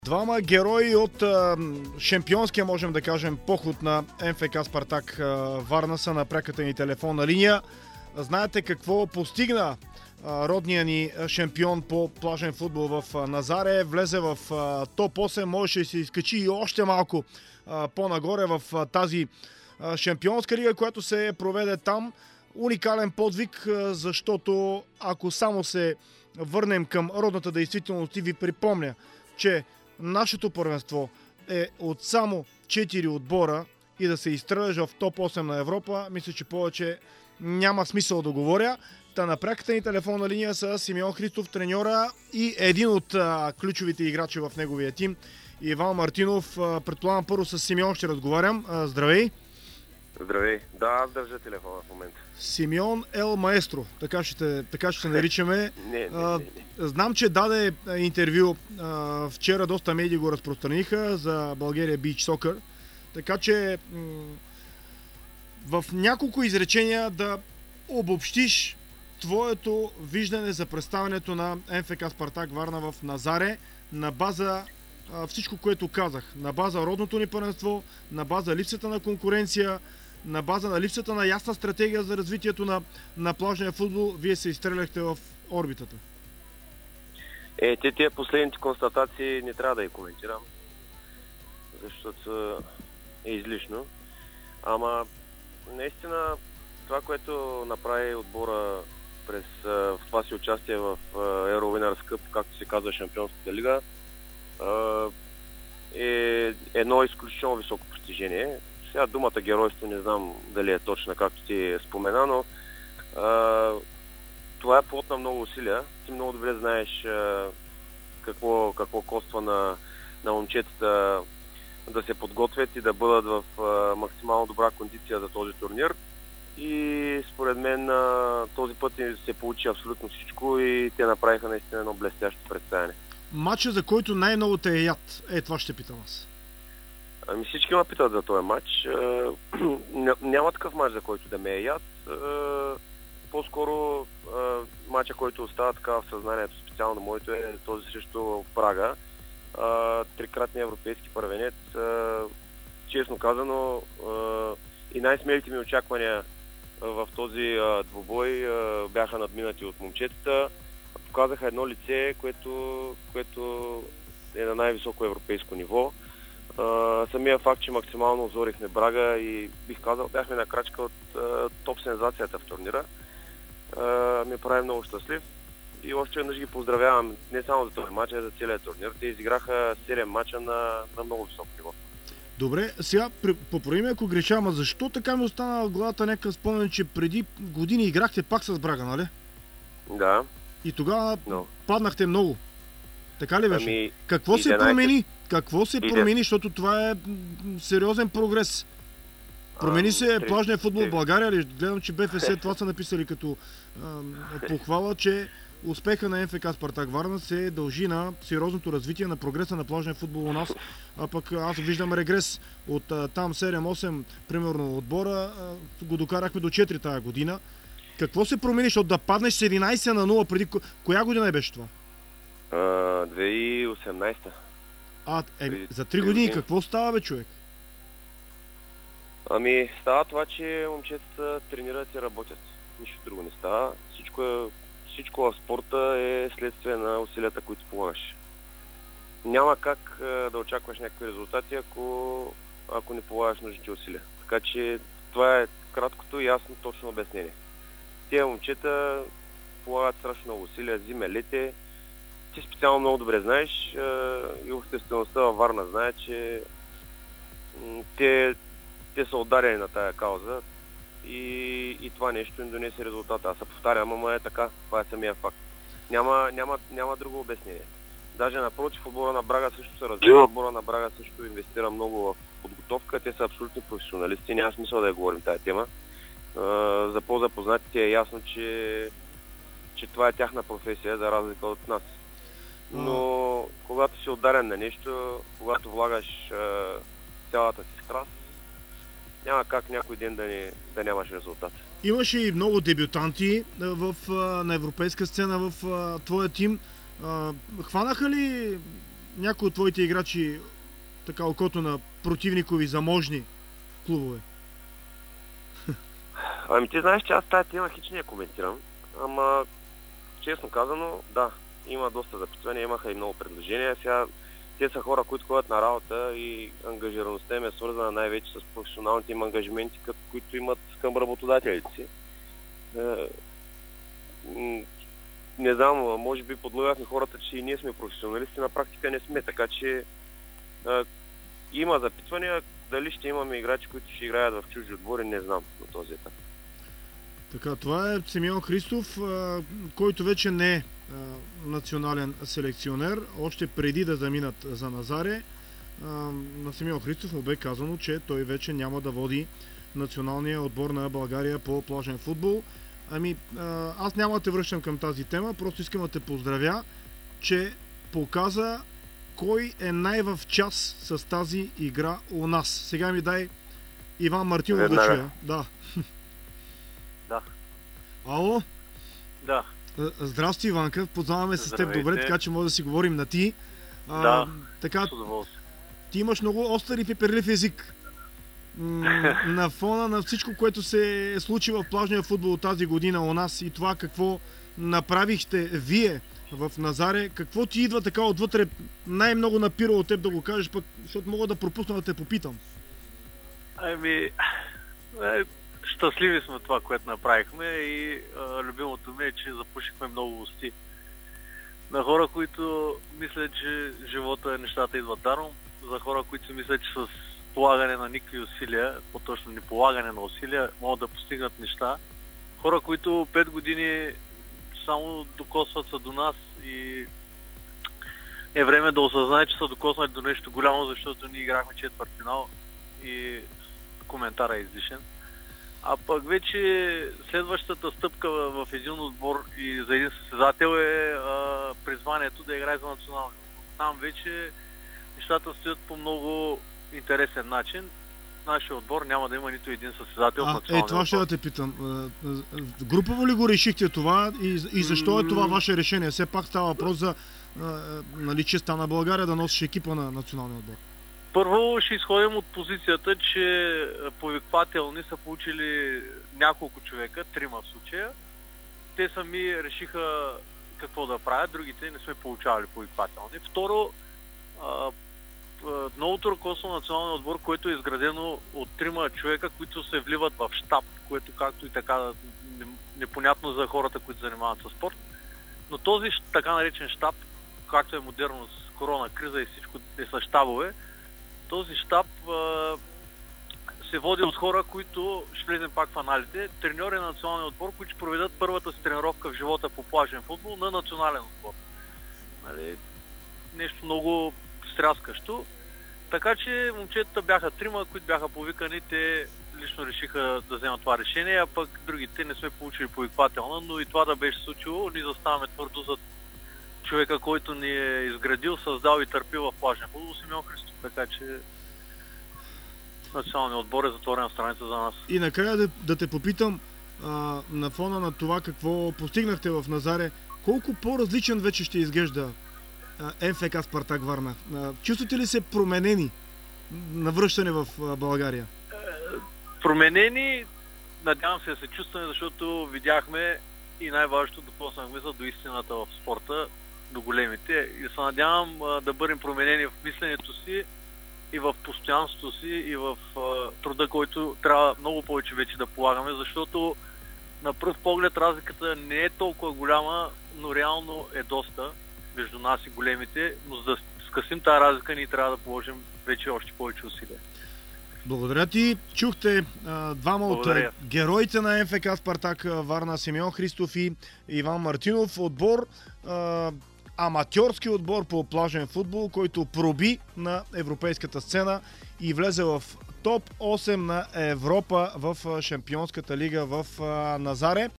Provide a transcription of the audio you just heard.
Двама герои от шампионския, можем да кажем, поход на МФК Спартак Варна са на пряката ни телефонна линия. Знаете какво постигна родния ни шампион по плажен футбол в Назаре. Влезе в топ 8, можеше да се изкачи и още малко по-нагоре в тази шампионска лига, която се проведе там. Уникален подвиг, защото ако само се върнем към родната действителност и ви припомня, че нашето първенство е от само 4 отбора и да се изстреляш в топ 8 на Европа, мисля, че повече няма смисъл да говоря. Та на пряката ни телефонна линия са Симеон Христов, треньора, и един от ключовите играчи в неговия тим, Иван Мартинов. Предполагам, първо с Симеон ще разговарям. Здравей! Здравей! Да, аз държа телефона в момента. Симеон Ел Маестро, така ще се наричаме. Не. Знам, че даде интервю вчера, доста медии го разпространиха за България Beach Soccer, така че в няколко изречения да обобщиш твоето виждане за представянето на МФК Спартак Варна в Назаре на база всичко, което казах, на база родното ни първенство, на база липсата на конкуренция, на база на липсата на ясна стратегия за развитието на плажния футбол. Вие се изстреляхте в орбитата. Тия последните констатации не трябва да ги коментирам, защото е излишно. Ама наистина това, което направи отбора през това си участие в Евровинърс къп, както се казва Шампионската лига, е едно изключително високо постижение. Сега думата геройство не знам дали е точна, както ти спомена, но това е плод на много усилия. Ти много добре знаеш какво коства на момчетата да се подготвят и да бъдат в максимално добра кондиция за този турнир. И според мен този път се получи абсолютно всичко и те направиха наистина едно блестящо представяне. Матча, за който най-много те е яд? Това ще питам аз. Ами всички ме питат за този матч. Няма такъв матч, за който да ме е яд. По-скоро матча, който остава така в съзнанието, специално моето, е този срещу Прага. Трикратния европейски първенец. Честно казано, и най-смелите ми очаквания в този двубой бяха надминати от момчетата. Показаха едно лице, което е на най-високо европейско ниво. Самия факт, че максимално озорихме Брага и бих казал, бяхме на крачка от топ сензацията в турнира, ме прави много щастлив. И още веднъж ги поздравявам не само за този матч, а за целия турнир. Те изиграха 7 мача на много високо ниво. Добре, сега поправи ме ако греша, ама защо така ми остана в главата някакъв спомен, че преди години играхте пак с Брага, нали? Да. И тогава паднахте много. Така ли беше? Какво 11... се промени? Какво се промени, защото това е сериозен прогрес? Промени се плажния футбол в България ли? Гледам, че БФС това са написали като похвала, че успеха на МФК Спартак Варна се дължи на сериозното развитие на прогреса на плажния футбол у нас. А пък аз виждам регрес от там 7-8, примерно отбора, го докарахме до 4 тая година. Какво се промени, защото да паднеш с 11-0 преди... Коя година беше това? 2018. За 3 години какво става, бе, човек? Ами, става това, че момчетата тренират и работят. Нищо друго не става. Всичко в спорта е следствие на усилията, които полагаш. Няма как да очакваш някакви резултати, ако не полагаш нужните усилия. Така че това е краткото и ясно, точно обяснение. Тия момчета полагат страшно много усилия, зиме, лете. Ти специално много добре знаеш и обществеността във Варна знае, че те са ударени на тая кауза и това нещо им донесе резултата. Аз се повтарям, ама е така. Това е самия факт. Няма друго обяснение. Даже напротив, отбора на Брага също се развива. Отбора на Брага също инвестира много в подготовка. Те са абсолютни професионалисти. Няма смисъл да я говорим тая тема. За по-запознатите е ясно, че това е тяхна професия, за разлика от нас. Но когато си ударен на нещо, когато влагаш цялата си страст, няма как някой ден да нямаш резултат. Имаше и много дебютанти на европейска сцена в твоя тим. Хванаха ли някои от твоите играчи така окото на противникови заможни клубове? Ами ти знаеш, че аз тази тема хич не я коментирам, ама честно казано, да, има доста запитвания, имаха и много предложения. Сега те са хора, които ходят на работа и ангажираността им е свързана най-вече с професионалните им ангажименти, които имат към работодателите си. Не знам, може би подлъгахме хората, че и ние сме професионалисти, на практика не сме, така че има запитвания. Дали ще имаме играчи, които ще играят в чужди отбори, не знам на този етап. Така, това е Симеон Христов, който вече не е национален селекционер. Още преди да заминат за Назаре, на Симеон Христов му бе казано, че той вече няма да води националния отбор на България по плажен футбол. Ами, аз няма да те връщам към тази тема, просто искам да те поздравя, че показа кой е най-в час с тази игра у нас. Сега ми дай Иван Мартинов да чуя. Да. Да. Ало? Да. Здрасти, Иванка. Познаваме се с теб добре, така че може да си говорим на ти. Да, така, ти имаш много остър и пеперлив език. На фона на всичко, което се случи в плажния футбол тази година у нас и това какво направихте вие в Назаре, какво ти идва така отвътре най-много напира от теб да го кажеш, пък, защото мога да пропусна да те попитам. Ами, щастливи сме това, което направихме и любимото ми е, че запушихме много усти. На хора, които мислят, че живота, нещата идват даром, за хора, които си мислят, че с полагане на никакви усилия, по-точно не полагане на усилия, могат да постигнат неща. Хора, които 5 години само докосват се до нас и е време да осъзнаят, че са докоснали до нещо голямо, защото ние играхме четвъртфинал и коментара е излишен. А пък вече следващата стъпка в един отбор и за един състезател е призванието да играе за националния. Там вече нещата стоят по много интересен начин. Нашия отбор няма да има нито един състезател в националния това ще да те питам. Групово ли го решихте това и защо е това ваше решение? Все пак става въпрос за честа на България да носиш екипа на националния отбор. Първо ще изходим от позицията, че повиквателни са получили няколко човека, 3 в случая. Те сами решиха какво да правят, другите не сме получавали повиквателни. Второ, новото ръководство на националния отбор, което е изградено от 3 човека, които се вливат в щаб, което както и така непонятно за хората, които занимават със спорт. Но този така наречен щаб, както е модерно с корона криза и всичко е с щабове, този щаб се води от хора, които, ще влезем пак в аналите, треньори на националния отбор, които ще проведат първата си тренировка в живота по плажен футбол на национален отбор. Нали, нещо много стряскащо. Така че момчетата бяха 3, които бяха повикани, те лично решиха да вземат това решение, а пък другите не сме получили повиквателна, но и това да беше случило, ние заставаме твърдо за човека, който ни е изградил, създал и търпил в плажен футбол, Симеон Христов. Така че националният отбор е затворена страница за нас. И накрая да те попитам, на фона на това какво постигнахте в Назаре, колко по-различен вече ще изглежда МФК Спартак Варна? Чувствате ли се променени на връщане в България? Променени, надявам се да се чувстваме, защото видяхме и най-важното докоснахме за до истината в спорта, до големите. И се надявам да бъдем променени в мисленето си и в постоянството си и в труда, който трябва много повече вече да полагаме, защото на пръв поглед разликата не е толкова голяма, но реално е доста между нас и големите, но за да скъсим тази разлика ние трябва да положим вече още повече усилия. Благодаря ти. Чухте двама от героите на МФК Спартак Варна, Симеон Христов и Иван Мартинов. Отбор, аматьорски отбор по плажен футбол, който проби на европейската сцена и влезе в топ 8 на Европа в Шампионската лига в Назаре.